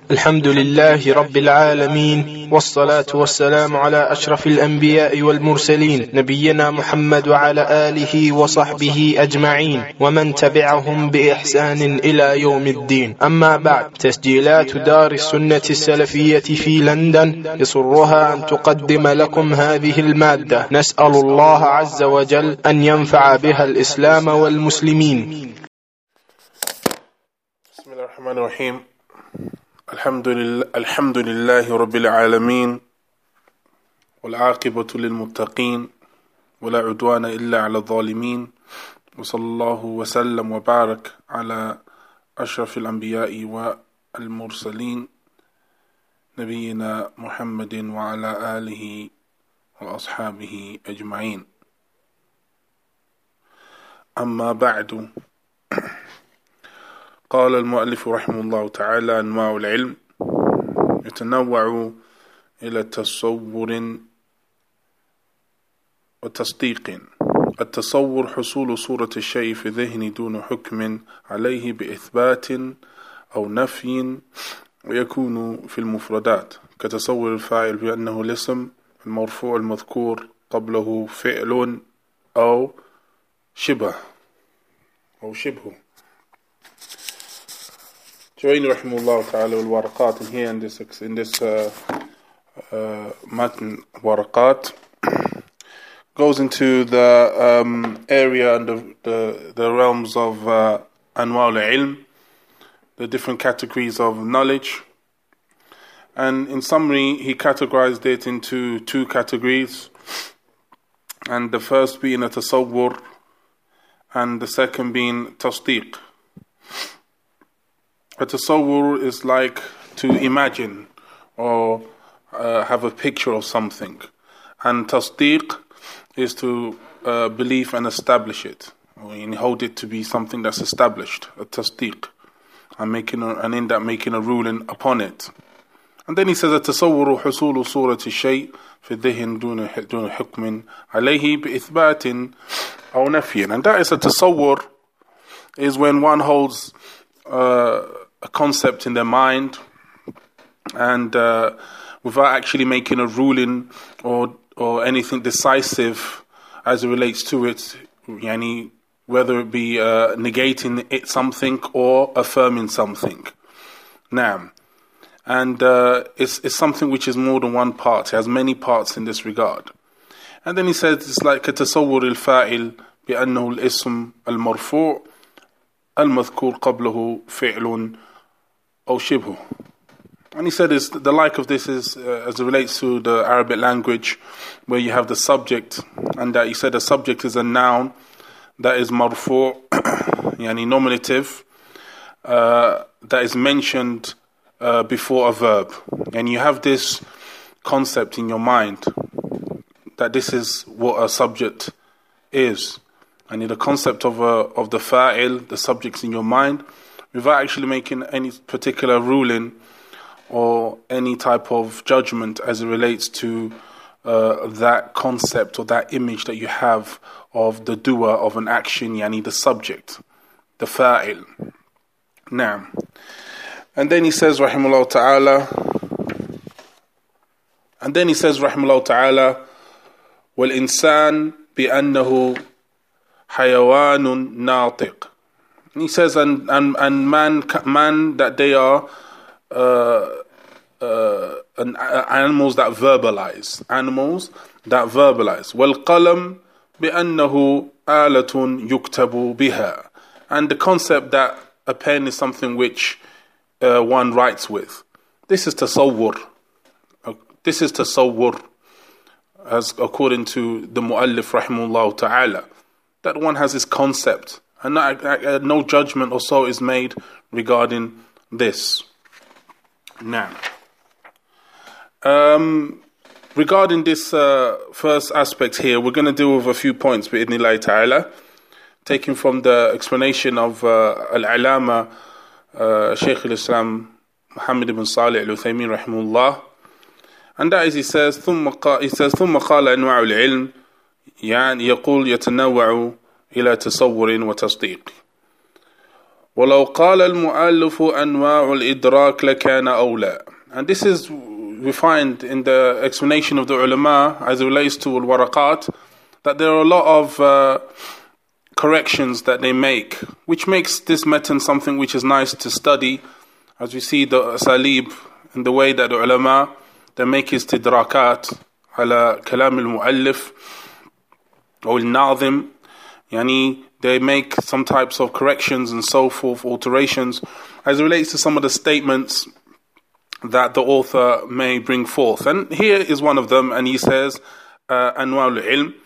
الحمد لله رب العالمين، والصلاة والسلام على أشرف الأنبياء والمرسلين، نبينا محمد وعلى آله وصحبه أجمعين ومن تبعهم بإحسان إلى يوم الدين. أما بعد، تسجيلات دار السنة السلفية في لندن يسرها أن تقدم لكم هذه المادة. نسأل الله عز وجل أن ينفع بها الإسلام والمسلمين. بسم الله الرحمن الرحيم. الحمد لله رب العالمين، والعاقبة للمتقين، ولا عدوان إلا على الظالمين، وصلى الله وسلم وبارك على أشرف الأنبياء والمرسلين نبينا محمد وعلى آله وأصحابه أجمعين. أما بعد، قال المؤلف رحمه الله تعالى: أنواع العلم يتنوع إلى تصور وتصديق. التصور حصول صورة الشيء في ذهن دون حكم عليه بإثبات أو نفي، ويكون في المفردات كتصور الفاعل بأنه الاسم المرفوع المذكور قبله فعل أو شبهه. Join rahimahullah ta'ala al-waraqat, and here in this matn waraqat goes into the area and the realms of anwa' al-ilm, the different categories of knowledge. And in summary, he categorized it into two categories, and the first being a tasawwur and the second being tasdeeq. A tasawwur is like to imagine or have a picture of something, and tasdeeq is to believe and establish it, and hold it to be something that's established, a tasdeeq, and in that making a ruling upon it. And then he says, التصور حصول صورة الشيء في الذهن دون حكم عليه بإثبات أو نفي. And that is a tasawwur, is when one holds a concept in their mind and without actually making a ruling or anything decisive as it relates to it, yani whether it be negating it something or affirming something. Now, and it's something which is more than one part. It has many parts in this regard. And then he says it's like كتصور الفاعل بأنه الاسم المرفوع المذكور قبله فعل أو شبهه. And he said the like of this is as it relates to the Arabic language, where you have the subject, and that he said the subject is a noun that is marfu', yani nominative, that is mentioned before a verb. And you have this concept in your mind that this is what a subject is. And in the concept of the fa'il, the subjects in your mind, without actually making any particular ruling or any type of judgment as it relates to that concept or that image that you have of the doer of an action, yani the subject, the fa'il. Now, and then he says, rahimahullah ta'ala, وَالْإِنسَانِ بِأَنَّهُ حَيَوَانٌ نَاطِقٌ. He says, and man that they are animals that verbalize. وَالْقَلَمْ بِأَنَّهُ آلَةٌ يُكْتَبُ بِهَا. And the concept that a pen is something which one writes with. This is tasawwur. As according to the muallif rahimahullah ta'ala, that one has this concept, and no judgment or so is made regarding this. Now, regarding this first aspect here, we're going to deal with a few points bi'idhnillahi ta'ala, taken from the explanation of al-alama Shaykh al-Islam Muhammad ibn Salih al-Uthaymin rahimahullah. And that is, he says ثم قال أنواع العلم يعني يقول يتنوع إلى تصور وتصديق. وَلَوْ قَالَ الْمُؤَلِّفُ أَنْوَاعُ الْإِدْرَاكِ لَكَانَ أَوْلَى. And this is, we find in the explanation of the ulama as it relates to al-waraqat, that there are a lot of corrections that they make, which makes this matan something which is nice to study, as we see the asalib in the way that the ulama, they make istidrakat ala kalam al-muallif or al-nazim, yani they make some types of corrections and so forth, alterations, as it relates to some of the statements that the author may bring forth. And here is one of them, and he says, Anwa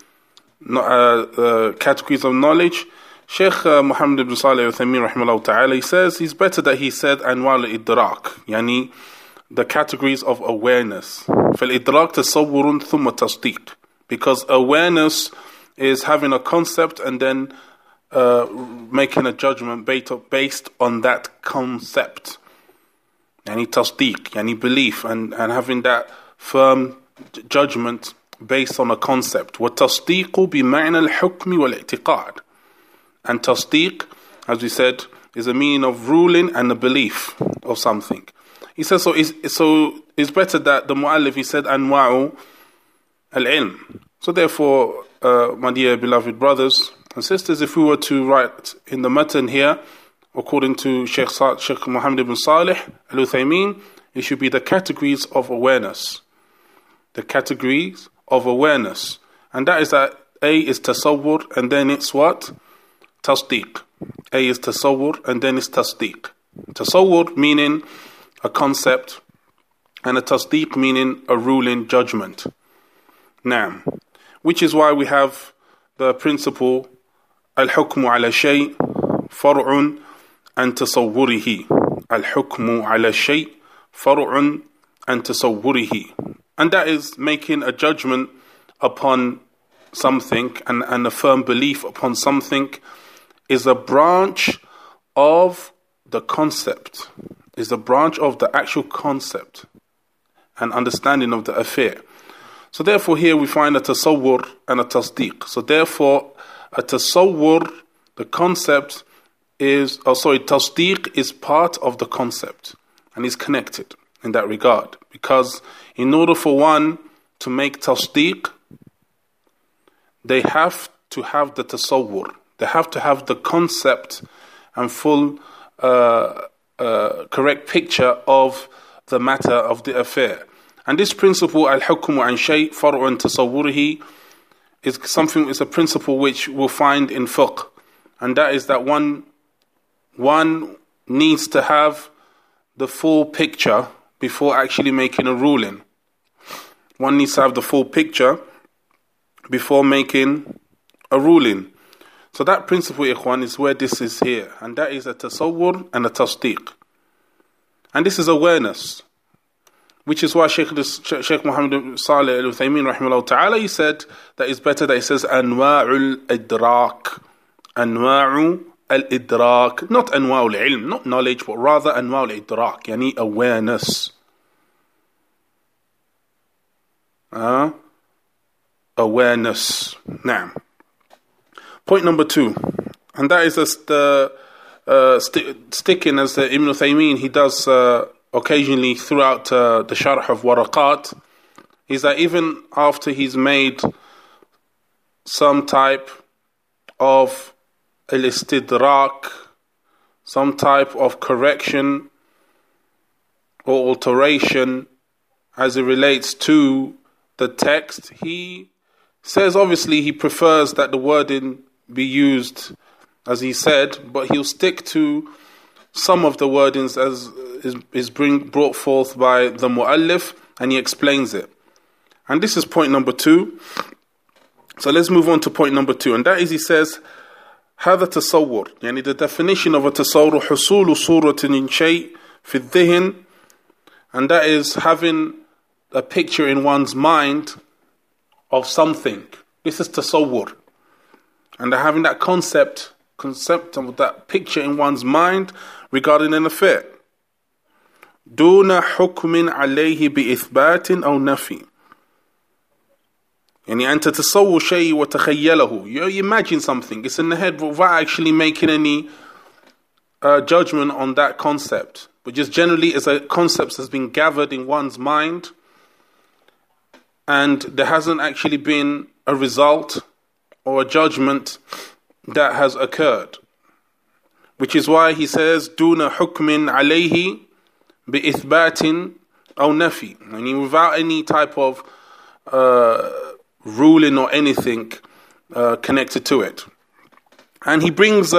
al-ilm, categories of knowledge. Sheikh Muhammad ibn Salih al-Uthaymeen rahimahullah ta'ala, he says it's better that he said Anwa al-idrak, yani the categories of awareness. فَالْإِدْرَاكُ تَصَوُّرٌ ثُمَّ تَصْدِيقٌ, because awareness is having a concept and then making a judgment based on that concept. Yani tasdeeq, yani belief, and having that firm judgment based on a concept. وَالتَّصْدِيقُ بِمَعْنَى الْحُكْمِ وَالْإِعْتِقَادِ. And tasdeeq, as we said, is a meaning of ruling and the belief of something. He says, so it's better that the mu'allif, he said, anwa'u al-ilm. So therefore, my dear beloved brothers and sisters, if we were to write in the matan here, according to Sheikh Muhammad ibn Salih al-Uthaymeen, it should be the categories of awareness. The categories of awareness. And that is that A is tasawwur, and then it's what? Tasdeeq. A is tasawwur, and then it's tasdeeq. Tasawwur meaning a concept, and a tasdeeq meaning a ruling judgment. Now, which is why we have the principle al-hukmu ala shay far'un an tasawwurihi. Al-hukmu ala shay far'un an tasawwurihi. And that is making a judgment upon something and a firm belief upon something is a branch of the concept, is a branch of the actual concept and understanding of the affair. So therefore here we find a tasawwur and a tasdeeq. So therefore a tasawwur, the concept is, tasdeeq is part of the concept and is connected in that regard. Because in order for one to make tasdeeq, they have to have the tasawwur. They have to have the concept and full correct picture of the matter of the affair. And this principle, al-hukmu an shay far'un tasawwurihi, is something, is a principle which we'll find in fiqh. And that is that one needs to have the full picture before actually making a ruling. One needs to have the full picture before making a ruling. So that principle, ikhwan, is where this is here. And that is a tasawwur and a tasdeeq. And this is awareness. Which is why Sheikh Muhammad Salih al-Uthaymeen rahimahullah ta'ala, he said that it's better that he says anwa'ul idrak. Anwa'u al-idrak. Not anwa'ul ilm, not knowledge, but rather anwa'ul idrak. Yani awareness. Awareness. Now, point number 2, and that is the sticking, as the Ibn Uthaymeen, he does occasionally throughout the sharh of waraqat, is that even after he's made some type of al-istidrak, some type of correction or alteration as it relates to the text, he says obviously he prefers that the wording be used as he said, but he'll stick to some of the wordings as is brought forth by the muallif, and he explains it. And this is point number 2. So let's move on to point number 2, and that is, he says, هذا تصور, يعني the definition of a tasawwur, حصول صورة من شيء في الذهن, and that is having a picture in one's mind of something. This is tasawwur. And having that concept of that picture in one's mind regarding an affair. دون حكم عليه بإثبات أو نفي. يعني أنت تتصور شيء وتخيله. You imagine something, it's in the head without actually making any judgment on that concept, but just generally as a concept that's been gathered in one's mind, and there hasn't actually been a result or a judgment that has occurred. Which is why he says, دون حكم عليه بإثبات أو نفي, meaning without any type of ruling or anything connected to it. And he brings,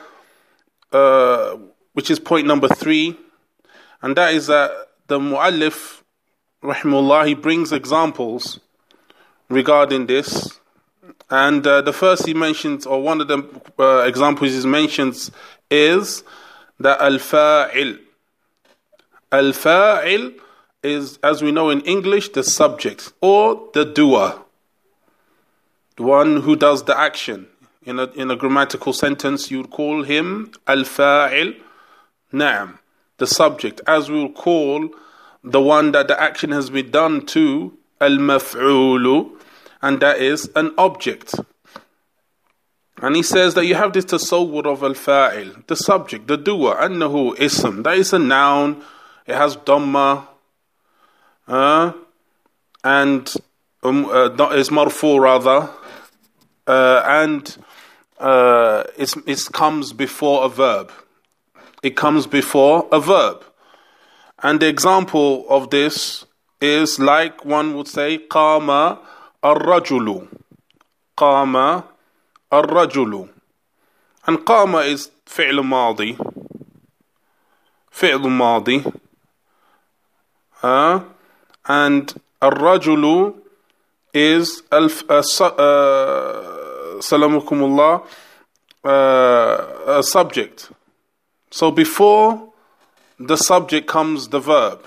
which is point number 3, and that is that the Mu'allif, rahimahullah, he brings examples regarding this. And the first he mentions, or one of the examples he mentions, is that al-fa'il. Al-fa'il is, as we know in English, the subject or the doer, the one who does the action. In a grammatical sentence, you would call him al-fa'il. Na'am, the subject, as we will call the one that the action has been done to al-maf'ulu, and that is an object. And he says that you have this tasawwur of al-fa'il, the subject, the doer, annahu ism, that is a noun, it has dhamma, and is marfu rather, and it comes before a verb. It comes before a verb. And the example of this is like one would say, qama ar-rajulu. Qama ar-rajulu. And qama is fi'l madi. Fi'l madi. And ar-rajulu is salamukumullah, a subject. So before the subject comes the verb.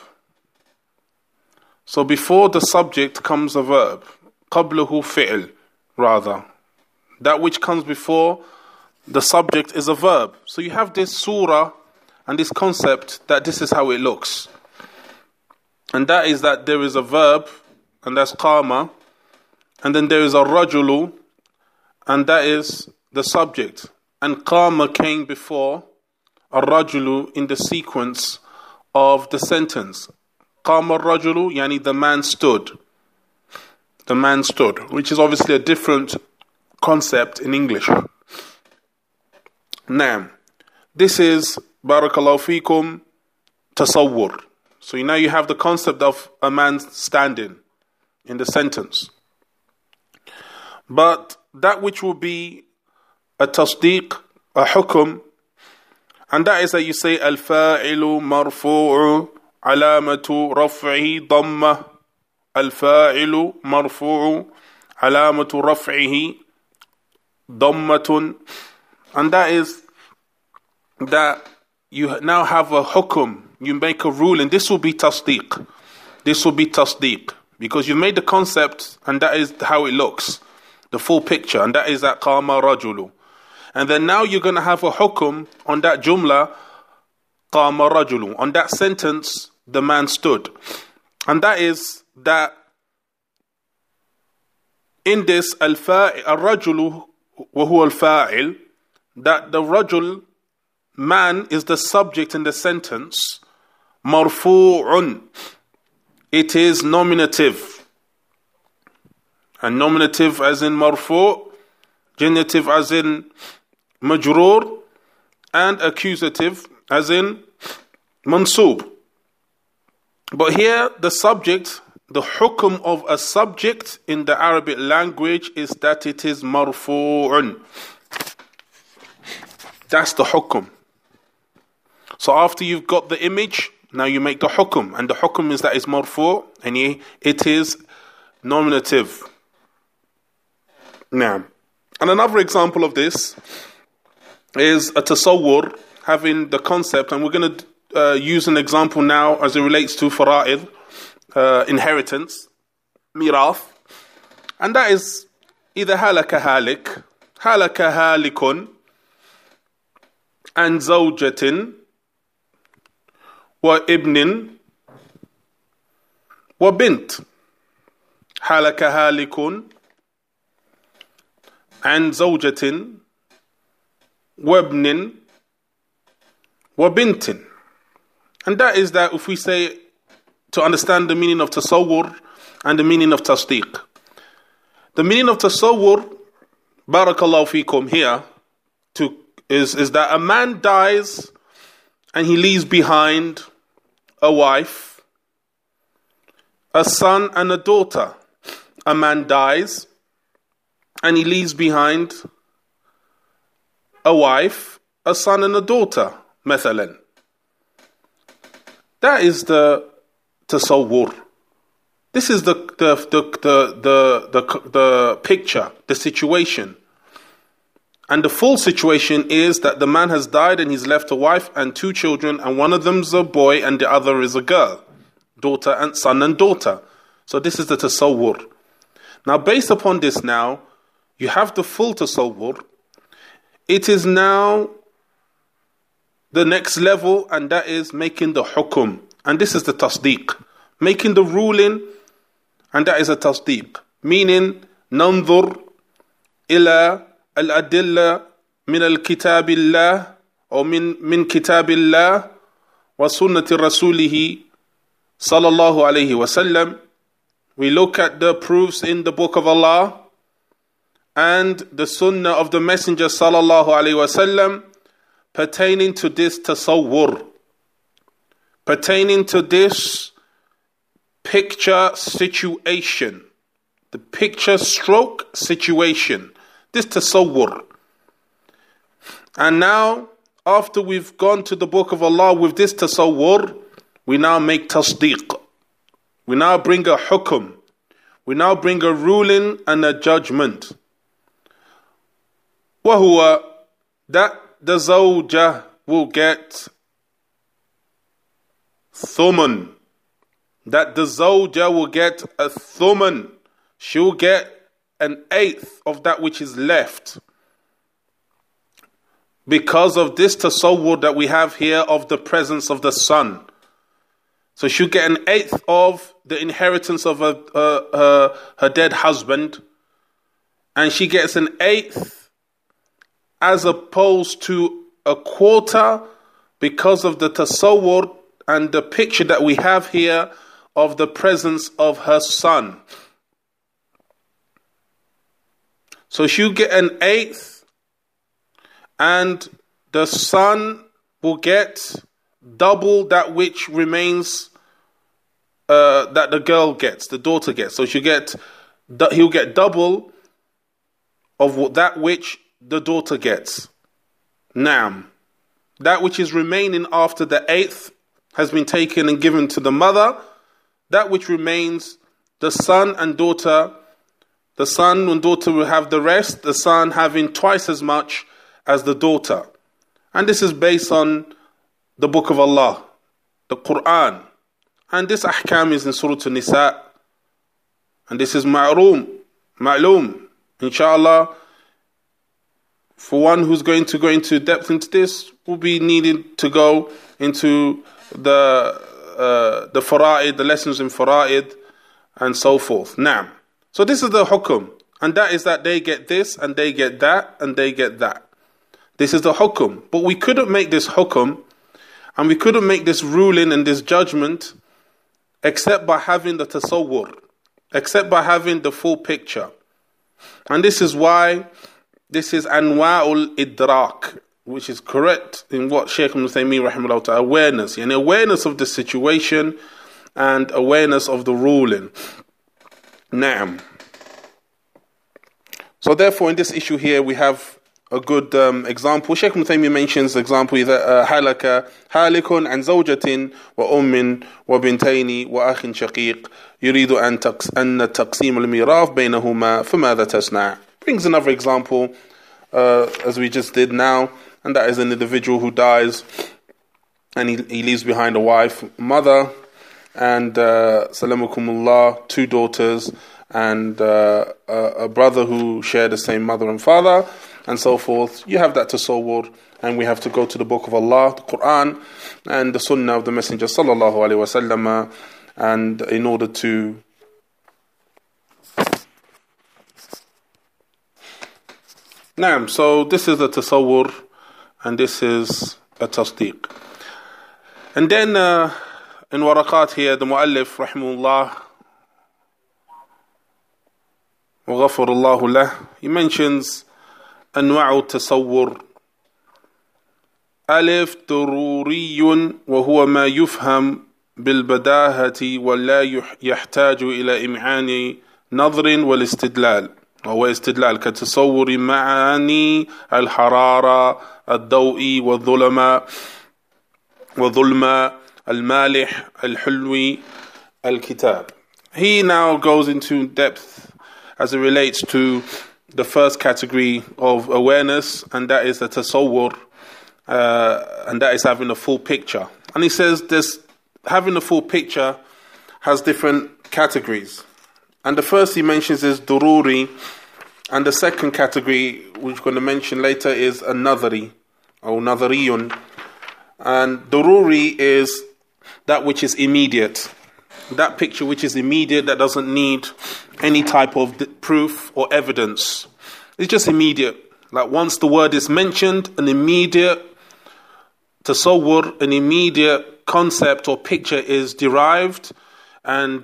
So before the subject comes a verb. قبله فعل, rather. That which comes before the subject is a verb. So you have this surah and this concept that this is how it looks. And that is that there is a verb, and that's qama, and then there is a rajulu, and that is the subject. And qama came before a rajulu in the sequence of the sentence. Qama rajulu, yani the man stood. The man stood, which is obviously a different concept in English. Now, this is, barakallahu feekum, tasawwur. So now you have the concept of a man standing in the sentence. But that which will be a tasdeeq, a hukum, and that is that you say al-fa'ilu marfu'u alamatu raf'ihi dhamma. Al-fa'ilu marfu'u alamatu raf'ihi dhammatun. And that is that you now have a hukum, you make a ruling. This will be tasdeeq. This will be tasdeeq. Because you made the concept, and that is how it looks. The full picture, and that is that qama rajulu. And then now you're going to have a hukum on that jumla, qama rajulu. On that sentence, the man stood. And that is that in this al-fa'il, al-rajulu wa huwa al-fa'il, that the rajul, man, is the subject in the sentence, marfu'un. It is nominative. And nominative as in marfu', genitive as in majroor, and accusative as in mansub. But here the subject, the hukum of a subject in the Arabic language is that it is marfu'un. That's the hukum. So after you've got the image, now you make the hukum. And the hukum is that it's marfu', and it is nominative. Now, and another example of this is a tasawwur, having the concept, and we're going to use an example now as it relates to fara'id, inheritance, mirath, and that is either halaka halik, halaka halikun, and zawjatin, wa ibnin, wa bint. Halaka halikun, and zawjatin, wa ibnin, وبنت. And that is that if we say, to understand the meaning of tasawwur and the meaning of tasdeeq. The meaning of tasawwur, barakallahu fikum here, is that a man dies and he leaves behind a wife, a son and a daughter. A man dies and he leaves behind a wife, a son and a daughter, mathalan. That is the tasawwur. This is the picture, the situation. And the full situation is that the man has died and he's left a wife and two children, and one of them's a boy and the other is a girl. Daughter and son and daughter. So this is the tasawwur. Now based upon this now, you have the full tasawwur. It is now the next level, and that is making the hukum. And this is the tasdeeq. Making the ruling, and that is a tasdeeq. Meaning, nanzur ila al-adilla min al-kitabillah, or min kitabillah wa sunnati rasulihi sallallahu alayhi wa sallam. We look at the proofs in the book of Allah and the sunnah of the messenger sallallahu alayhi wa sallam pertaining to this tasawwur, pertaining to this picture situation, the picture stroke situation, this tasawwur. And now, after we've gone to the book of Allah with this tasawwur, we now make tasdeeq. We now bring a hukum. We now bring a ruling and a judgment. وَهُوَ, that the zawjah will get thuman. That the zawjah will get a thuman. She will get an eighth of that which is left. Because of this tasawwur that we have here of the presence of the son. So she'll get an eighth of the inheritance of her dead husband. And she gets an eighth as opposed to a quarter because of the tasawwur and the picture that we have here of the presence of her son. So she'll get an eighth, and the son will get double that which remains, that the girl gets, the daughter gets. So he'll get double of that which the daughter gets. Now, that which is remaining after the eighth has been taken and given to the mother. That which remains, the son and daughter, the son and daughter will have the rest, the son having twice as much as the daughter. And this is based on the book of Allah, the Quran. And this ahkam is in Surah An-Nisa. And this is ma'loom. Inshallah, for one who's going to go into depth into this, will be needing to go into the fara'id, the lessons in fara'id, and so forth. Now, so this is the hukum. And that is that they get this, and they get that, and they get that. This is the hukum. But we couldn't make this hukum, and we couldn't make this ruling and this judgment, except by having the tasawwur, except by having the full picture. And this is why this is anwa'ul idrak, which is correct in what Shaykh Ibn Taymiyyah rahimahullah ta'ala, awareness, and awareness of the situation and awareness of the ruling. Naam. So therefore in this issue here we have a good example. Shaykh Ibn Taymiyyah mentions the example that halaka halikun an zawjatin wa ummin wa bintayni wa akhin shaqiq yuridu an taqsim al-miraf baynahuma famadha tasna'. Brings another example as we just did now, and that is an individual who dies and he leaves behind a wife, mother, and salamukumullah, two daughters, and a brother who share the same mother and father, and so forth. You have that tasawwur, and we have to go to the book of Allah, the Quran, and the sunnah of the Messenger sallallahu alaihi wasallam, and in order to so this is a tasawwur, and this is a tasdeeq. And then in Waraqat here, the Mu'allif, rahimahullah, wa ghafarallahu lah, he mentions أنواع التصور. ألف ضروري وهو ما يفهم بالبداهة ولا يحتاج إلى إمعان نظر والاستدلال، وهو استدلال كتصور معاني الحرارة، الضوء والظلمة، المالح، الحلوي، الكتاب. He now goes into depth as it relates to the first category of awareness, and that is the tasawwur, and that is having a full picture. And he says this having a full picture has different categories. And the first he mentions is dururi, and the second category, which we're going to mention later, is an-nadhari, or nadhariyun. And dururi is that which is immediate. That picture which is immediate, that doesn't need any type of proof or evidence. It's just immediate. Like once the word is mentioned, an immediate tasawwur, an immediate concept or picture is derived and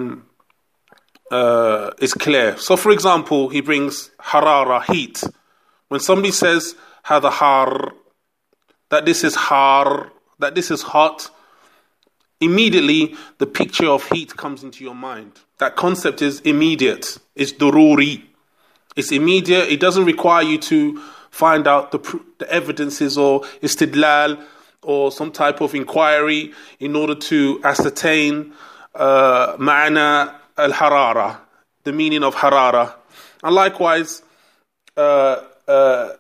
is clear. So for example, he brings harara, heat. When somebody says hada har, that this is har, that this is hot, immediately the picture of heat comes into your mind. That concept is immediate. It's dururi. It's immediate. It doesn't require you to find out the evidences or istidlal or some type of inquiry in order to ascertain ma'ana al-harara, the meaning of harara. And likewise, the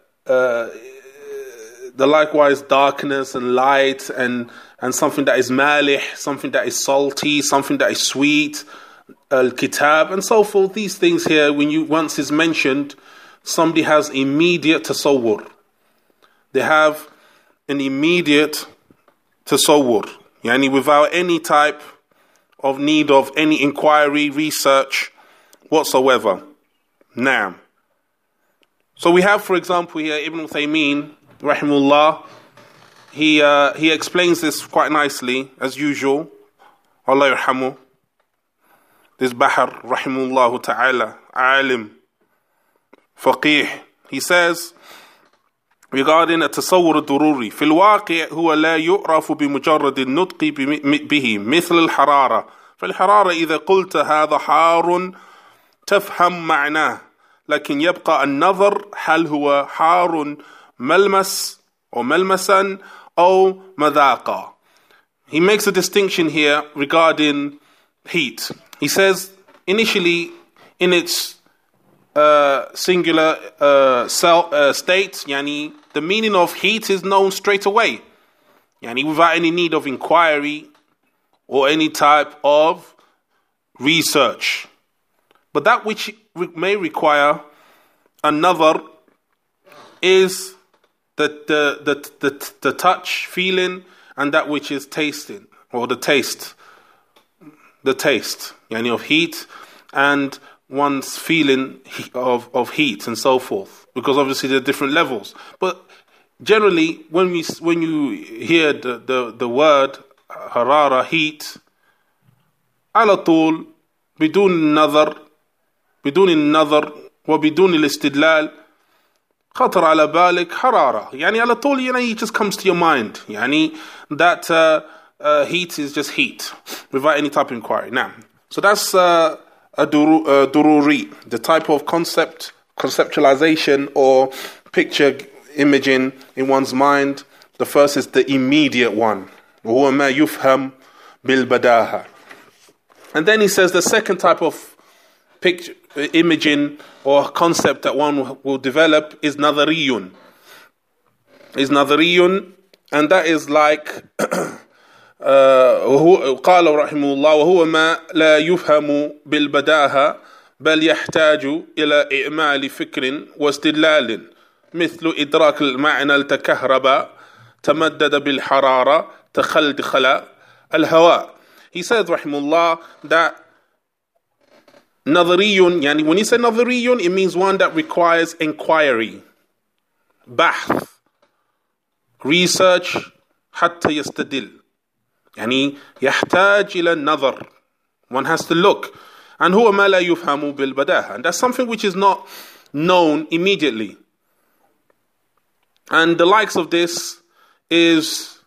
likewise darkness and light and something that is malih, something that is salty, something that is sweet, al-kitab, and so forth. These things here, once is mentioned, somebody has immediate tasawwur. They have an immediate tasawwur, yani without any type of need of any inquiry, research whatsoever. Now, so we have, for example, here Ibn Uthaymeen, rahimahullah. He explains this quite nicely, as usual. Allah yarhamu. This Bahar, rahimahullah ta'ala, alim, faqih. He says, regarding التصور الضروري في الواقع هو لا يعرف بمجرد النطق به مثل الحرارة. فالحرارة إذا قلت هذا حار تفهم معناه، لكن يبقى النظر هل هو حار ملمس أو ملمسا أو مذاقا. He makes a distinction here regarding heat. He says initially in its singular state, yani the meaning of heat is known straight away, yani without any need of inquiry or any type of research. But that which may require another is the touch, feeling, and that which is tasting, or the taste, yani of heat, and one's feeling of heat and so forth, because obviously there are different levels. But generally, when you hear the word harara, heat, على طول بدون النظر وبدون الاستدلال خطر على بالك حرارة. يعني على طول, it just comes to your mind. يعني that heat is just heat without any type of inquiry. Now, so that's a dururi, the type of conceptualization or picture imaging in one's mind. The first is the immediate one. وهو ما يفهم بالبداهة. And then he says the second type of picture, imaging or concept that one will develop is nadhariyun. And that is like قال رحمه الله وهو ما لا يفهم بالبداهة بل يحتاج إلى إعمال فكر واستدلال مثل إدراك المعنى التكهرب تمدد بالحرارة تخلدخل الهواء. He says رحمه الله that nadhariyun, yani when he says nadhariyun, it means one that requires inquiry, bahth, research, hatta yastadil. يعني يحتاج إلى النظر. One has to look. And هو ما لا يفهم بالبداهة. And that's something which is not known immediately. And the likes of this is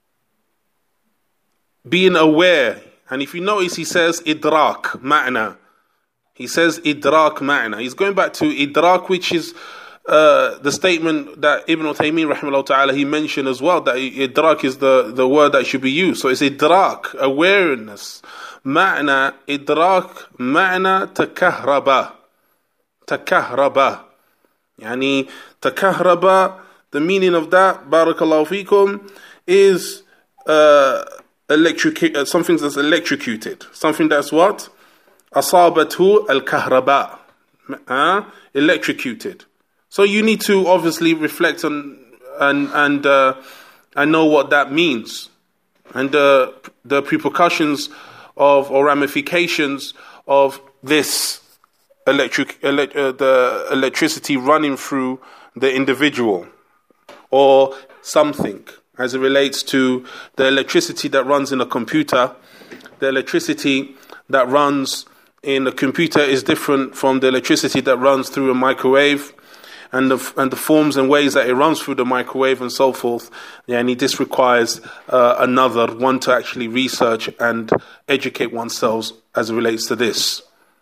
being aware. And if you notice, he says idrak, ma'na. He says idrak, ma'na. He's going back to idrak, which is the statement that Ibn Uthaymeen rahimahullah ta'ala, he mentioned as well, that idrak is the word that should be used. So it's idrak, awareness. Ma'na, idrak, ma'na, takahraba. Takahraba. Yani, takahraba, the meaning of that, barakallahu fikum, is something that's electrocuted. Something that's what? Asabathu al-kahraba. Electrocuted. So you need to obviously reflect on and know what that means. And the repercussions of or ramifications of this the electricity running through the individual or something, as it relates to the electricity that runs in a computer. The electricity that runs in a computer is different from the electricity that runs through a microwave, and the forms and ways that it runs through the microwave and so forth. Yani this requires another one to actually research and educate oneself as it relates to this.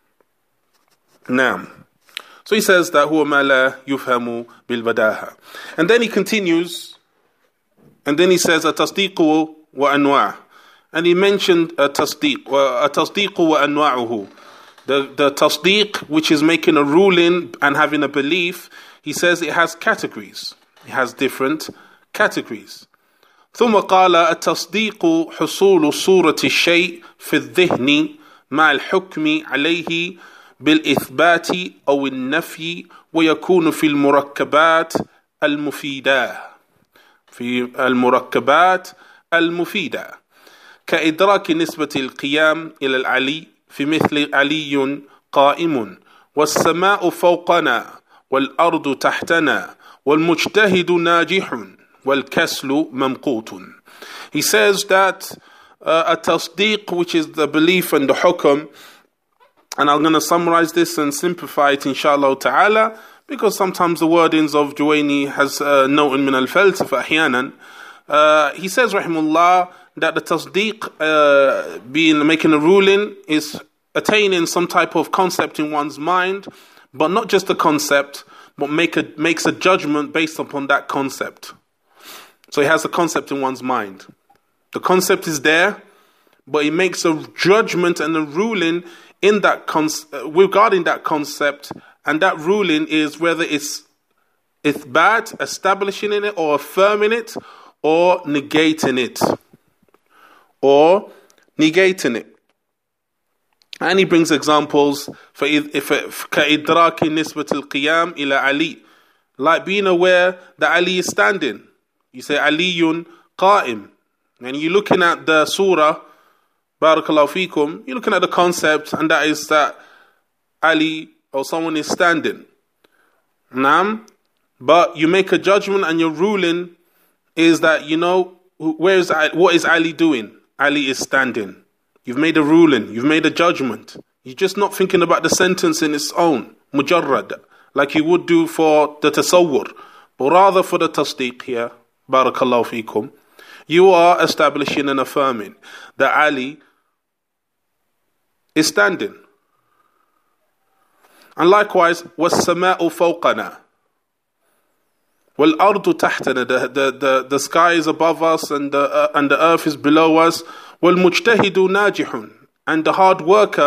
Now, so he says that huwa ma la yufhamu bil badaha. And then he continues, and then he says at-tasdiqu wa anwa'. And he mentioned at-tasdiq wa anwa'uhu. The tasdiq, which is making a ruling and having a belief, he says it has categories. It has different categories. ثم قال التصديق حصول صورة الشيء في الذهن مع الحكم عليه بالإثبات أو النفي ويكون في المركبات المفيدة. في المركبات المفيدة كإدراك نسبة القيام إلى العلي في مثل علي قائم والسماء فوقنا والأرض تحتنا والمجتهد ناجح والكسل ممقوت. He says that a tasdeeq, which is the belief and the hukm, and I'm going to summarize this and simplify it inshallah ta'ala, because sometimes the wordings of Juwayni has note min al-falsafa ahyanan. He says rahimullah that the tasdeeq, making a ruling, is attaining some type of concept in one's mind, but not just a concept, but makes a judgment based upon that concept. So he has a concept in one's mind. The concept is there, but he makes a judgment and a ruling in that regarding that concept, and that ruling is whether it's bad, establishing in it, or affirming it, or negating it. Or negating it. And he brings examples for كإدراك نسبة القيام إلى علي, like being aware that Ali is standing. You say Aliyun qa'im, and you're looking at the surah, barakallahu fikum, you're looking at the concept, and that is that Ali or someone is standing. Naam, but you make a judgment and your ruling is that, what is Ali doing? Ali is standing. You've made a ruling, you've made a judgment. You're just not thinking about the sentence in its own, mujarrad, like you would do for the tasawwur, but rather for the tasdeeq here, barakallahu fikum. You are establishing and affirming that Ali is standing. And likewise, وَالسَّمَاءُ فَوْقَنَا وَالْأَرْضُ تَحْتَنَا, the sky is above us and the earth is below us. وَالْمُجْتَهِدُ نَاجِحٌ, and the hard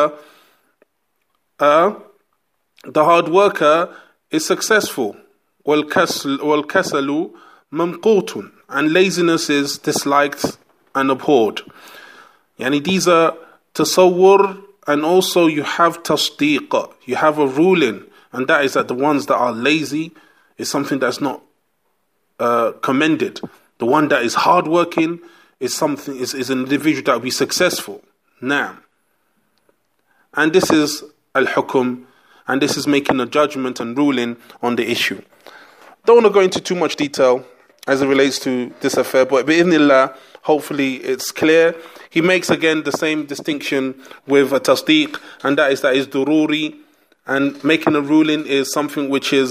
worker is successful. وَالْكَسَلُ مَمْقُوتٌ, and laziness is disliked and abhorred. Yani these are tasawwur, and also you have tasdeeq, you have a ruling, and that is that the ones that are lazy is something that's not commended. The one that is hardworking is an individual that will be successful. Now, and this is al-hukum, and this is making a judgment and ruling on the issue. Don't want to go into too much detail. as it relates to this affair. But bi'idhnillah, hopefully it's clear. He makes again the same distinction with a tasdeeq, and that is dururi, and making a ruling is something which is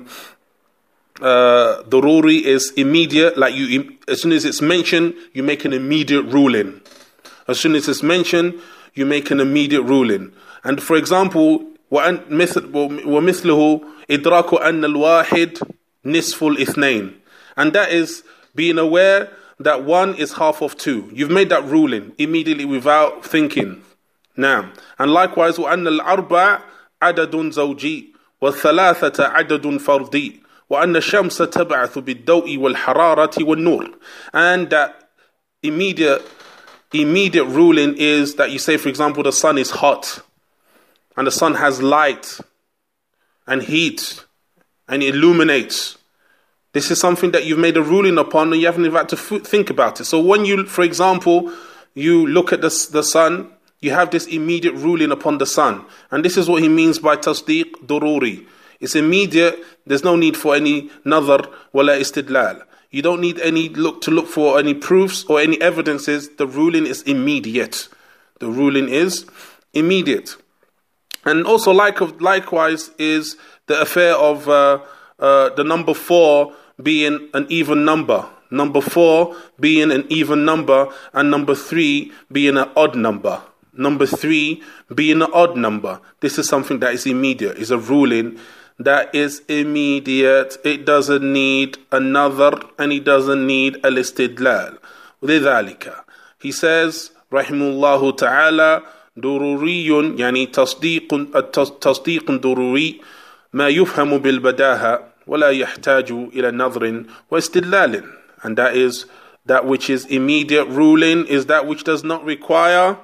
dururi is immediate. Like as soon as it's mentioned, you make an immediate ruling. As soon as it's mentioned, you make an immediate ruling. And for example, ومثله إدراك أن الواحد نصف الاثنين, and that is being aware that one is half of two. You've made that ruling immediately without thinking. Now, and likewise, وأن الأربع عدد زوجي والثلاثة عدد فردي وأن الشمس تبعث بالضوء والحرارة والنور. And that immediate ruling is that you say, for example, the sun is hot, and the sun has light and heat, and it illuminates. This is something that you've made a ruling upon, and you haven't even had to think about it. So when you, for example, you look at the sun, you have this immediate ruling upon the sun. And this is what he means by tasdeeq dururi. It's immediate. There's no need for any nadhar wala istidlal. You don't need to look for any proofs or any evidences. The ruling is immediate. The ruling is immediate. And also likewise is the affair of the number 4 being an even number. Number 4 being an even number, and number 3 being an odd number. Number 3 being an odd number. This is something that is immediate. It's a ruling that is immediate. It doesn't need another, and it doesn't need al-istidlal. لذلك, he says, rahimullahu ta'ala, dururiyun, yani tasdeeq dururi, ما يفهم بالبداهة ولا يحتاج إلى نظر واستدلال. And that is that which is immediate ruling, is that which does not require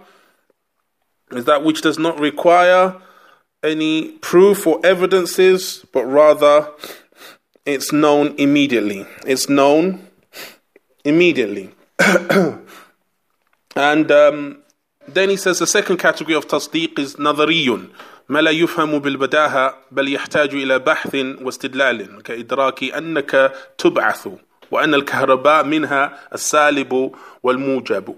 any proof or evidences, but rather it's known immediately. It's known immediately. And then he says the second category of tasdeeq is nadhariyun. ما لا يفهم بالبداهة بل يحتاج إلى بحث واستدلال كإدراك أنك تبعث وأن الكهرباء منها السالب والموجب.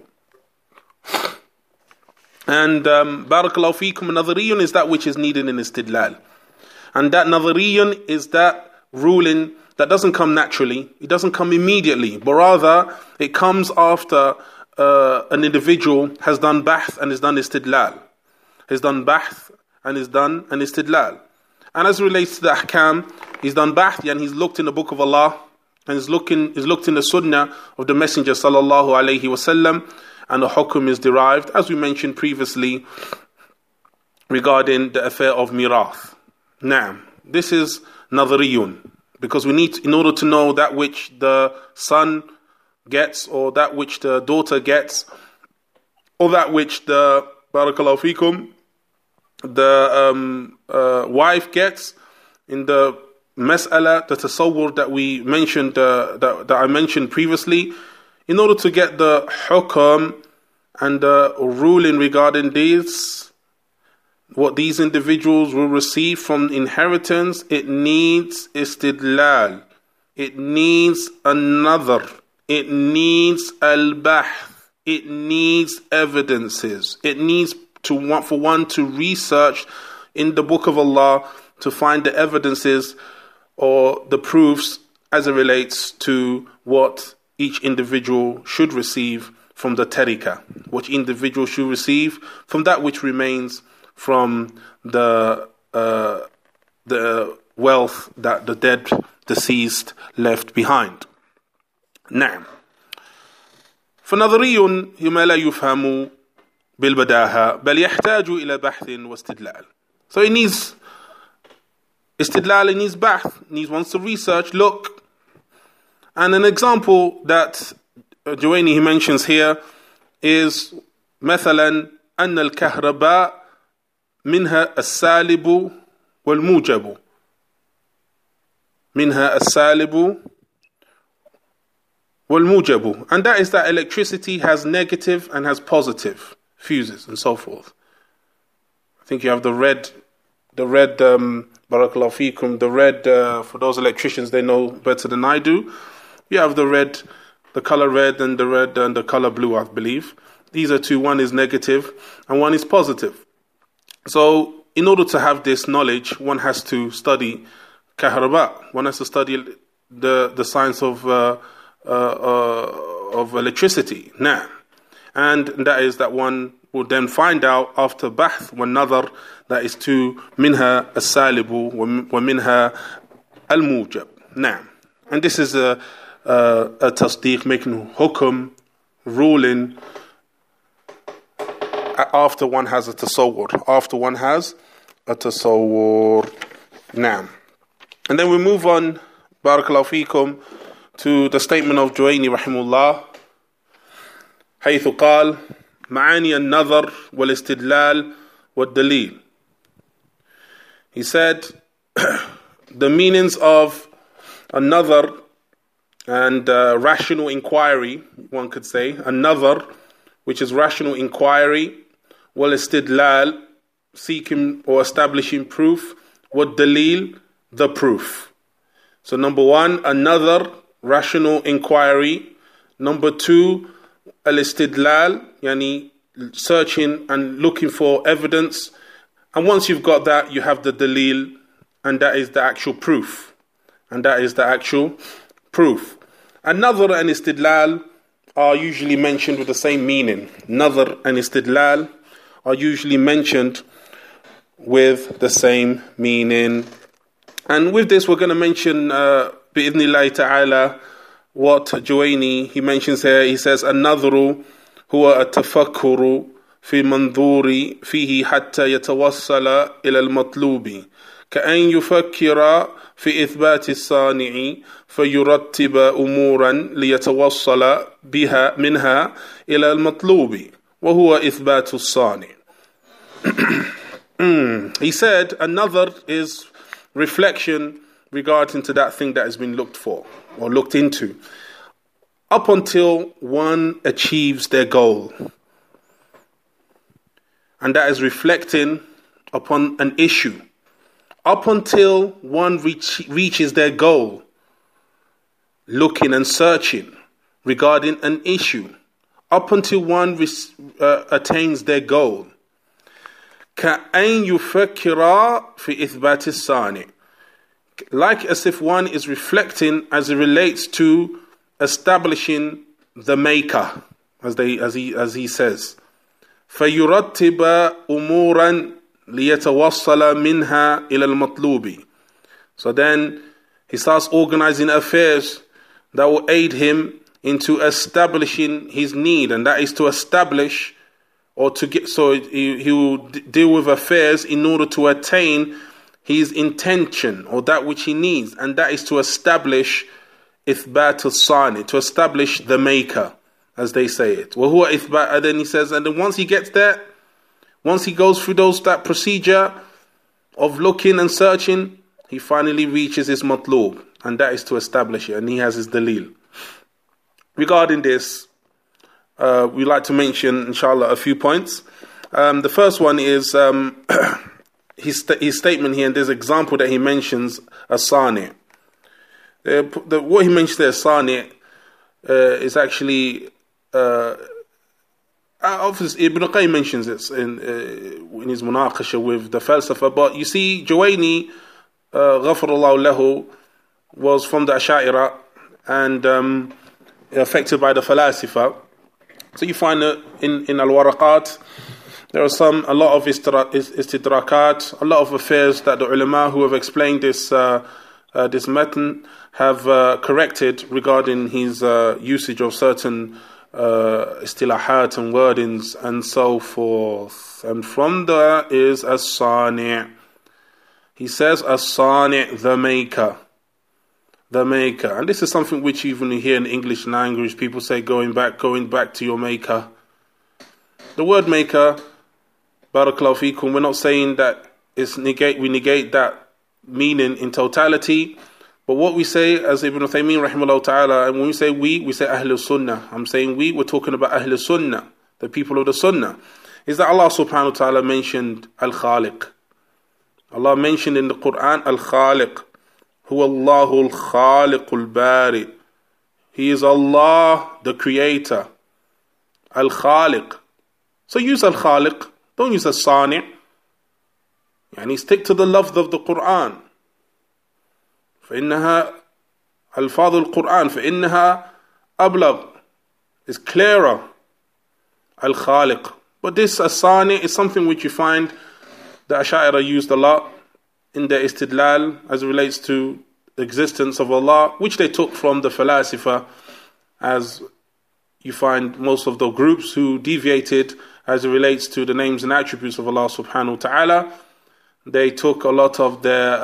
And barakallahu feekum, nadhariyun is that which is needed in istidlal. And that nadhariyun is that ruling that doesn't come naturally, it doesn't come immediately, but rather it comes after an individual has done bahth and has done istidlal. Has done bahth and is done an istidlal. And as it relates to the ahkam, he's done bahth and he's looked in the book of Allah, and he's looked in the sunnah of the Messenger sallallahu alayhi wasallam, and the hukum is derived, as we mentioned previously, regarding the affair of mirath. Now, this is nadhariyun, because we need, in order to know that which the son gets, or that which the daughter gets, or that which the, barakallahu fikum, the wife gets, in the mas'ala, the tasawwur that we mentioned, that I mentioned previously, in order to get the hukam and the ruling regarding these, what these individuals will receive from inheritance, it needs istidlal, it needs another, it needs al-bahth, it needs evidences, it needs for one to research in the book of Allah to find the evidences or the proofs as it relates to what each individual should receive from the tarika, which individual should receive from that which remains from the wealth that the dead deceased left behind. Now, فنظري ما لا يفهم بالبداهة بل يحتاج إلى بحث واستدلال. So it needs istidlal, it needs bahth, it needs one to research, look. And an example that Juwayni he mentions here is مثلا أن الكهرباء منها السالب والموجب. منها السالب والموجب. And that is that electricity has negative and has positive fuses and so forth. I think you have the red barakallahu feekum, the red, for those electricians, they know better than I do. You have the color red and the color blue, I believe. These are two. One is negative and one is positive. So in order to have this knowledge, one has to study kahraba. One has to study the science of electricity. Now, and that is that one will then find out after bahth wa nadhar, that is to minha as-salibu wa minha al-mujab. Now, and this is a tasdeeq, making hukum, ruling, after one has a tasawwur. Now, and then we move on, barakallahu feekum, to the statement of Juwayni rahimahullah, حيث قال معاني النظر والاستدلال والدليل. He said the meanings of another and rational inquiry, one could say, another, which is rational inquiry, والاستدلال, seeking or establishing proof, والدليل, the proof. So number one, another, rational inquiry. Number two, al-istidlal, yani searching and looking for evidence. And once you've got that, you have the dalil, and that is the actual proof. Another and istidlal are usually mentioned with the same meaning. Nadhr and istidlal are usually mentioned with the same meaning. And with this, we're going to mention, bi'idhnillahi ta'ala, what Juwayni, he mentions here. He says, النظر هو التفكر في منظور فيه حتى يتوصل إلى المطلوب كأن يفكر في إثبات الصانع فيرتب أمورا ليتوصل بها منها إلى المطلوب وهو إثبات الصانع. He said another is reflection regarding to that thing that has been looked for or looked into, up until one achieves their goal. And that is reflecting upon an issue. Up until one reaches their goal, looking and searching regarding an issue. Up until one attains their goal. كَأَنْ يُفَكِّرَ فِي إِثْبَاتِ الصَّانِعِ, like as if one is reflecting as it relates to establishing the maker, as he says. فَيُرَتِّبَ أُمُورًا لِيَتَوَصَّلَ مِنْهَا إِلَى الْمَطْلُوبِ. So then he starts organizing affairs that will aid him into establishing his need, and that is to establish or to get. So he will deal with affairs in order to attain his intention or that which he needs, and that is to establish ithbat al-sani, to establish the maker, as they say it. وَهُوَ إِثْبَاتُ. And then he says, and then once he gets there, once he goes through that procedure of looking and searching, he finally reaches his matlub, and that is to establish it, and he has his dalil. Regarding this, we'd like to mention, inshallah, a few points. The first one is his statement here, and there's an example that he mentions, as-sani. What he mentions there, as-sani, is actually, obviously, Ibn Qayyim mentions it in his munaqasha with the falsafa, but you see, Juwayni, ghafarallahu lahu, was from the Asha'ira, and affected by the falasifa. So you find that in al-waraqat, there are a lot of istidrakat, a lot of affairs that the ulama who have explained this matan have corrected regarding his usage of certain istilahat and wordings and so forth. And from there is as-sani'. He says as-sani', the maker. The maker. And this is something which even here in English language, people say going back to your maker. The word maker, barakallahu feekum, we're not saying that we negate that meaning in totality, but what we say, as Ibn Uthaymeen rahimahullah ta'ala, and when we say say Ahlul Sunnah. I'm saying we're talking about Ahlul Sunnah, the people of the Sunnah. Is that Allah subhanahu wa ta'ala mentioned Al-Khaliq. Allah mentioned in the Quran Al-Khaliq. هو الله الخالق البارئ. He is Allah, the Creator. Al-Khaliq. So use Al-Khaliq. Don't use As-Sani'. Yani stick to the lafz of the Quran. فإنها ألفاظ القرآن فإنها أبلغ, is clearer. Al-Khaliq. But this As-Sani' is something which you find the Ash'ari used a lot in their istidlal as it relates to the existence of Allah, which they took from the Falasifa, as you find most of the groups who deviated as it relates to the names and attributes of Allah subhanahu wa ta'ala. They took a lot of their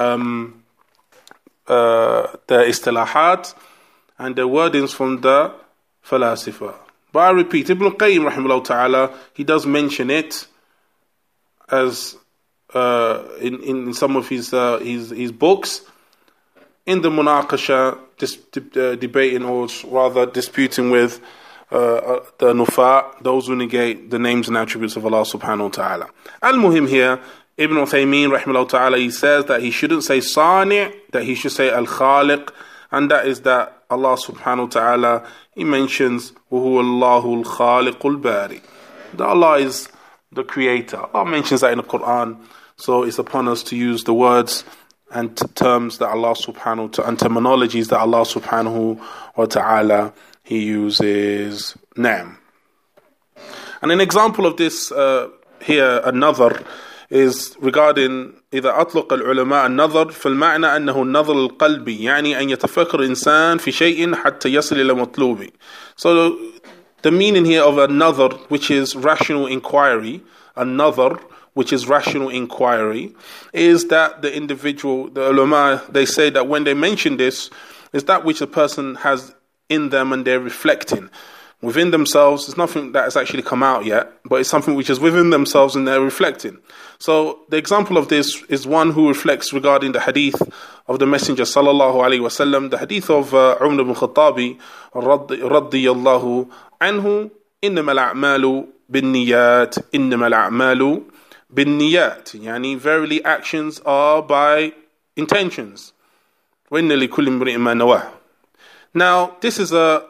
istilahat and their wordings from the Falasifa. But I repeat, Ibn Qayyim rahimahullah ta'ala, he does mention it as in some of his books, in the munaqasha, debating or rather disputing with the Nufa, those who negate the names and attributes of Allah subhanahu wa ta'ala. Al-Muhim here, Ibn Uthaymeen rahimahullah ta'ala, he says that he shouldn't say Sani', that he should say Al-Khaliq, and that is that Allah subhanahu wa ta'ala, he mentions وَهُوَ اللَّهُ الْخَالِقُ الْبَارِي, that Allah is the Creator. Allah mentions that in the Quran, so it's upon us to use the words and terms that Allah subhanahu wa ta'ala, and terminologies that Allah subhanahu wa ta'ala he uses. Naam. And an example of this here, another, is regarding إذا أطلق العلماء النظر فالمعنى أنه النظر القلبي يعني أن يتفكر إنسان في شيء حتى يصل إلى مطلوبه. So the meaning here of another, which is rational inquiry, another which is rational inquiry, is that the individual, the ulama, they say that when they mention this, is that which a person has in them and they're reflecting. Within themselves, it's nothing that has actually come out yet, but it's something which is within themselves and they're reflecting. So the example of this is one who reflects regarding the hadith of the Messenger sallallahu alaihi wasallam, the hadith of Umar ibn Khattabi radiyallahu anhu, إنما الأعمال بالنيات إنما الأعمال بالنيات, يعني verily actions are by intentions. وإن لكل امرئ ما نواه. Now this is a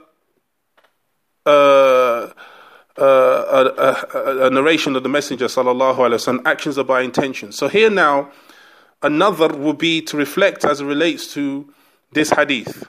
narration of the Messenger sallallahu alaihi wasallam. Actions are by intention. So here now, another would be to reflect as it relates to this hadith,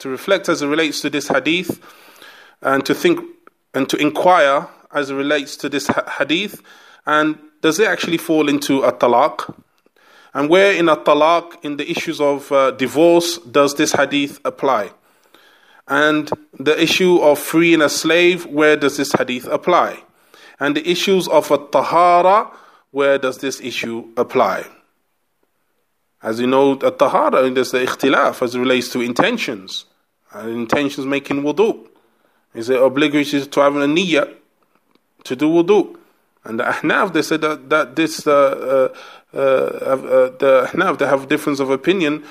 and to think and to inquire as it relates to this hadith. And does it actually fall into a talaq? And where in a talaq, in the issues of divorce, does this hadith apply? And the issue of freeing a slave, where does this hadith apply? And the issues of a tahara, where does this issue apply? As you know, a tahara, there's the ikhtilaf as it relates to intentions. Intentions making wudu. Is it obligatory to have a niyyah to do wudu? And the Ahnaf, they said that this, the Ahnaf, they have a difference of opinion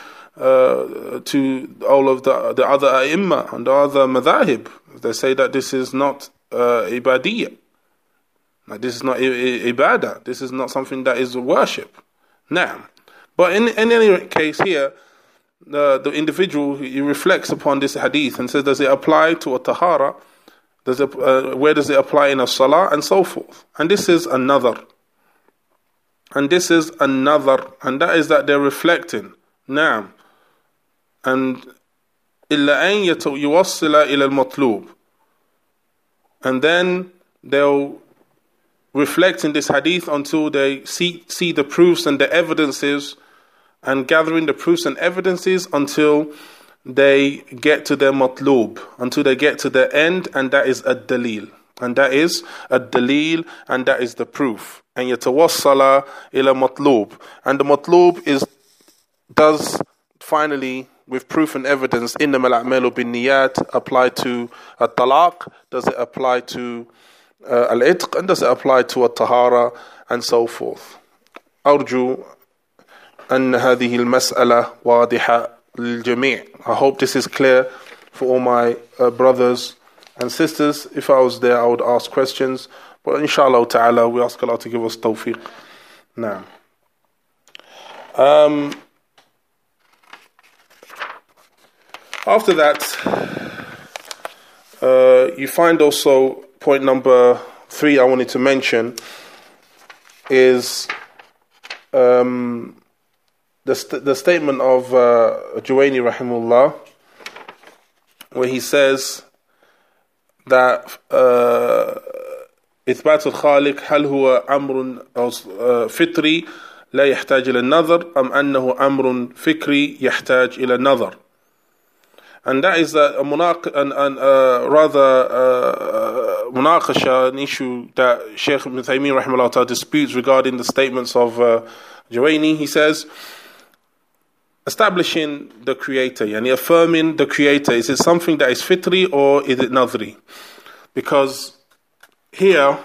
to all of the other A'imma and the other Madhahib. They say that this is not ibadiyya. Like this is not ibadah. This is not something that is worship. Now, but in any case here, the individual, he reflects upon this hadith and says, does it apply to a tahara? Where does it apply in a salah, and so forth? And this is another. And that is that they're reflecting. Naam. And إلا أن يوصل إلى المطلوب. And then they'll reflect in this hadith until they see the proofs and the evidences, and gathering the proofs and evidences until they get to their matlub, until they get to the end, and that is ad-dalil. And that is ad-dalil, and that is the proof. And yatawassala ila matlub. And the matlub does finally, with proof and evidence, innamal a'malu bin niyat, apply to at-talaq? Does it apply to al-itq? And does it apply to at-tahara? And so forth. أرجو أن هذه المسألة واضحة للجميع. I hope this is clear for all my brothers and sisters. If I was there, I would ask questions. But inshallah ta'ala, we ask Allah to give us tawfiq. Now, after that, You find also point number 3 I wanted to mention is the statement of Juwayni rahimahullah, where he says that إثبات الخالق هل هو أمر فطري لا يحتاج إلى النظر أم أنه أمر فكري يحتاج إلى النظر. And that is rather munaqasha, an issue that Shaykh Ibn Taymiyyah rahimahullah ta'ala disputes regarding the statements of Juwayni. He says, establishing the creator, yani affirming the creator, is it something that is fitri or is it nadri? Because here,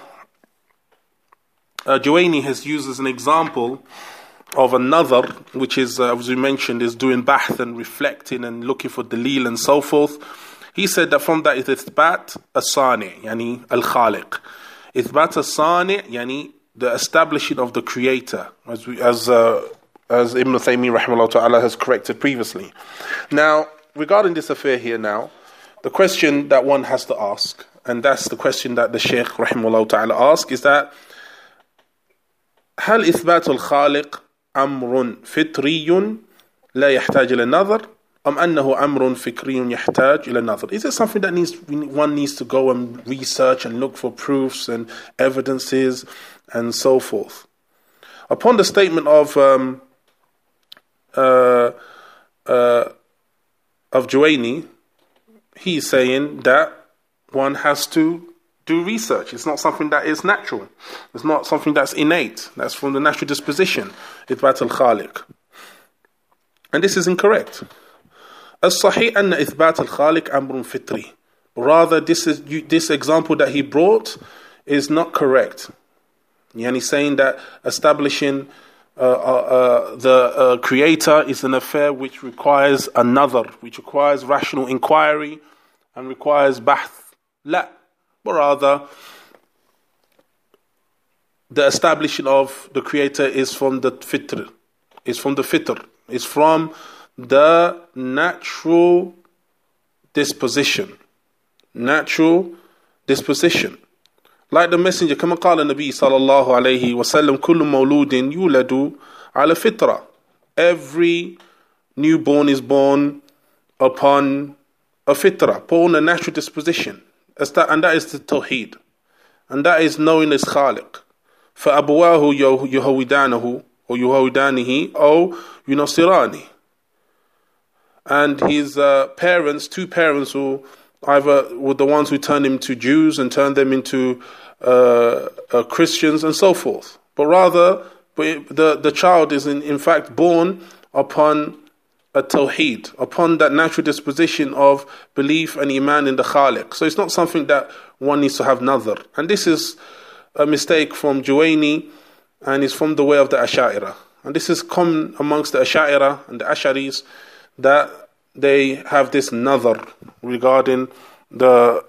Juwayni has used as an example of another, which is, as we mentioned, is doing bahth and reflecting and looking for dalil and so forth. He said that from that is ithbat as-sani, yani al-khaliq. Ithbat as-sani, yani the establishing of the creator, as Ibn Taymiyyah rahimahullah ta'ala has corrected previously. Now, regarding this affair here now, the question that one has to ask, and that's the question that the Shaykh rahimahullah ta'ala asked, is that هل إثبات الخالق أمر فطري لا يحتاج إلى النظر أم أنه أمر فكري يحتاج إلى النظر? Is it something that one needs to go and research and look for proofs and evidences and so forth? Upon the statement of Juwayni, he's saying that one has to do research. It's not something that is natural. It's not something that's innate. That's from the natural disposition. إثبات الخالق. And this is incorrect. الصحيح أن إثبات الخالق أمر فطري. Rather, this example that he brought is not correct. Yani saying that establishing the creator is an affair which requires another, which requires rational inquiry and requires bahth. La. But rather, the establishing of the creator is from the fitr, is from the fitr, is from the natural disposition. Natural disposition. Like the messenger, كما قال النبي صلى الله عليه وسلم كل مولود يولد على فطرة. Every newborn is born upon a fitra, upon a natural disposition. And that is the Tawheed. And that is knowing his Khaliq. فَأَبْوَاهُ يُهَوِّدَانَهُ or يُهَوِّدَانِهِ أو يُنَصِرَانِهِ. And his parents, two parents, who either were the ones who turned him to Jews and turned them into Christians and so forth. But rather, the child is in fact born upon a tawheed, upon that natural disposition of belief and iman in the Khaliq. So it's not something that one needs to have nazar. And this is a mistake from Juwayni, and it's from the way of the Ash'ira. And this is common amongst the Ash'ira and the Ash'aris, that they have this nazar regarding the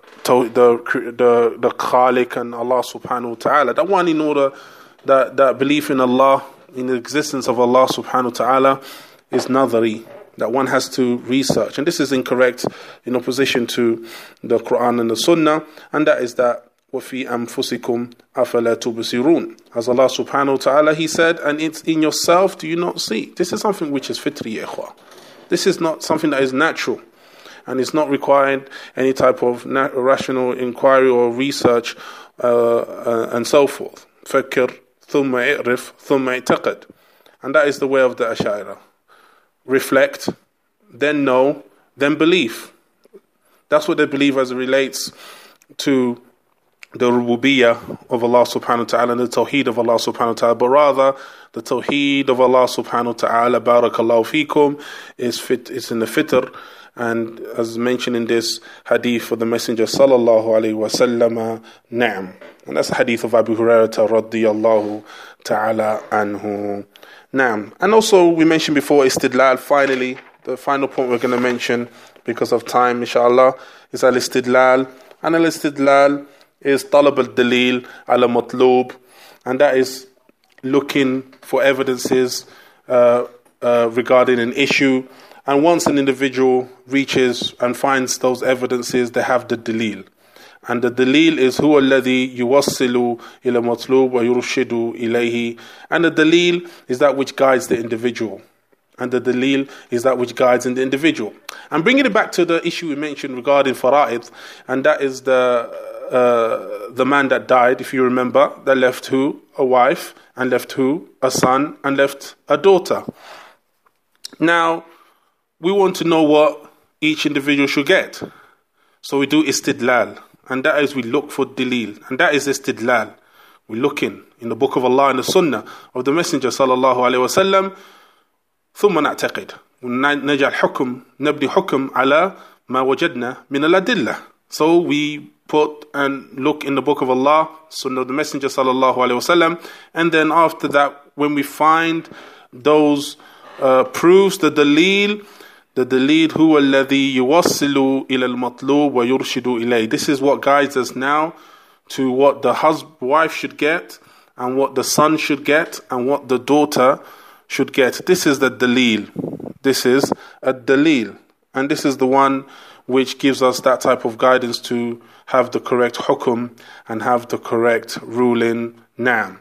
Khaliq and Allah subhanahu wa ta'ala. That one, in order that belief in Allah, in the existence of Allah subhanahu wa ta'ala, is nadhari, that one has to research. And this is incorrect in opposition to the Quran and the Sunnah, and that is that وَفِي أَنفُسِكُمْ أَفَلَا تُبْصِرُونَ. As Allah subhanahu wa ta'ala, He said, and it's in yourself, do you not see? This is something which is fitri, ikhwa. This is not something that is natural, and it's not requiring any type of rational inquiry or research and so forth. فَكِّرْ ثُمَّ اعْرِفْ ثُمَّ اعْتَقِدْ. And that is the way of the Ash'ira. Reflect, then know, then believe. That's what they believe as it relates to the rububiyyah of Allah subhanahu wa ta'ala and the tawheed of Allah subhanahu wa ta'ala. But rather, the tawheed of Allah subhanahu wa ta'ala, barakallahu feekum, is in the fitr. And as mentioned in this hadith of the Messenger sallallahu alayhi wa sallam, na'am. And that's the hadith of Abu Hurairah radiyallahu ta'ala anhu. Na'am. And also we mentioned before istidlal. Finally, the final point we're going to mention because of time, inshallah, is al-istidlal. And al-istidlal is talab al-dalil ala-matlub. And that is looking for evidences regarding an issue And once an individual reaches and finds those evidences, they have the dalil. And the dalil is huwa alladhi yuwassilu ila matlub wa yurshidu ilayhi. And the dalil is that which guides the individual. And the dalil is that which guides in the individual. And bringing it back to the issue we mentioned regarding fara'id, and that is the man that died, if you remember, that left who? A wife, and left who? A son, and left a daughter. Now, we want to know what each individual should get. So we do istidlal. And that is, we look for dalil. And that is istidlal. We look in the book of Allah and the sunnah of the Messenger sallallahu alayhi wa sallam. ثم نعتقد نجعل حكم نبني حكم على ما وجدنا من الأدلة. So we put and look in the book of Allah, sunnah of the Messenger sallallahu alayhi wa sallam. And then after that, when we find those proofs, the dalil huwa alladhi yuwassilu ila al-matlub wa yurshidu ilayh. This is what guides us now to what the wife should get, and what the son should get, and what the daughter should get. This is the dalil. This is a dalil. And this is the one which gives us that type of guidance to have the correct hukum and have the correct ruling now.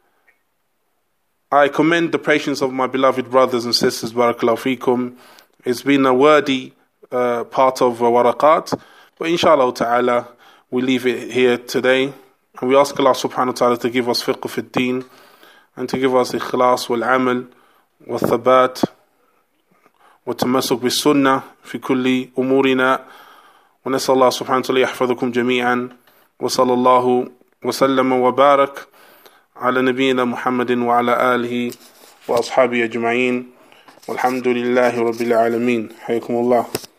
I commend the patience of my beloved brothers and sisters, barakallahu feekum. It's been a wordy part of Waraqat, but inshallah ta'ala, we leave it here today. And we ask Allah subhanahu wa ta'ala to give us fiqh fi ad-deen, and to give us ikhlas wal amal wal thabat wa tamassuk bis sunnah fi kulli umurina. Wa nas'al Allah subhanahu wa ta'ala yahfadhukum jami'an, wa sallallahu wa sallama wa barak ala nabiyyina Muhammadin wa ala alihi wa ashabihi ajma'in. والحمد لله رب العالمين. حياكم الله.